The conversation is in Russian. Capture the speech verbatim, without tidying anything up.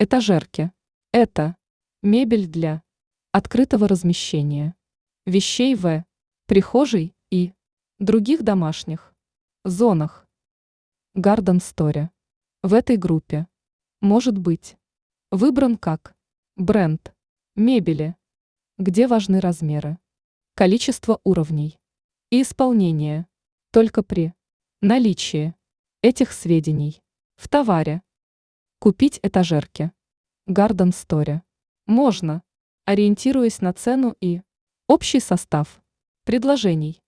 Этажерки. Это мебель для открытого размещения вещей в прихожей и других домашних зонах. Garden Story. В этой группе может быть выбран как бренд мебели, где важны размеры, количество уровней и исполнение только при наличии этих сведений в товаре. Купить этажерки Garden Story можно, ориентируясь на цену и общий состав предложений.